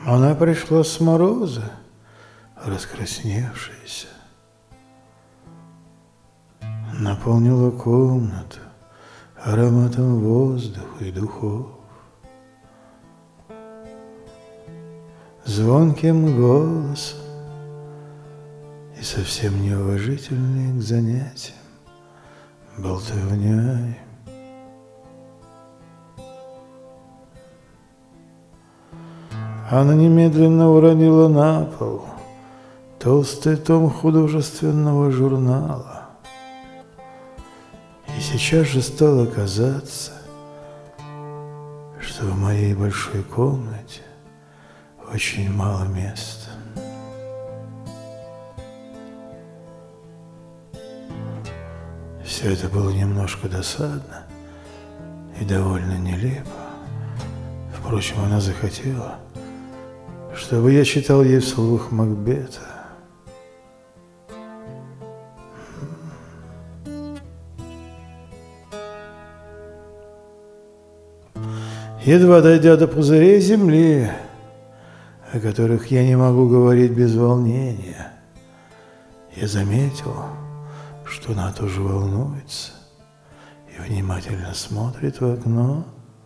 Она пришла с мороза, раскрасневшаяся, наполнила комнату ароматом воздуха и духов, звонким голосом и совсем неуважительной к занятиям болтовней. Она немедленно уронила на пол толстый том художественного журнала. И сейчас же стало казаться, что в моей большой комнате очень мало места. Все это было немножко досадно и довольно нелепо. Впрочем, она захотела, чтобы я читал ей вслух Макбета. Едва дойдя до пузырей земли, о которых я не могу говорить без волнения, я заметил, что она тоже волнуется и внимательно смотрит в окно.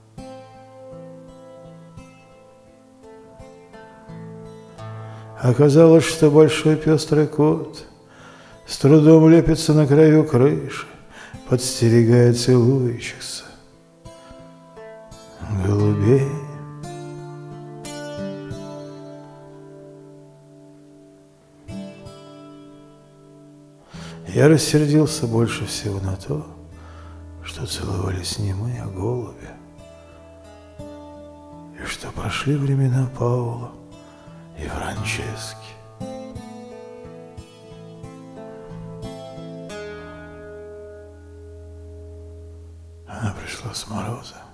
Оказалось, что большой пестрый кот с трудом лепится на краю крыши, подстерегая целующихся голубей. Я рассердился больше всего на то, что целовались не мы, а голуби, и что прошли времена Паула и Франчески. Она пришла с мороза,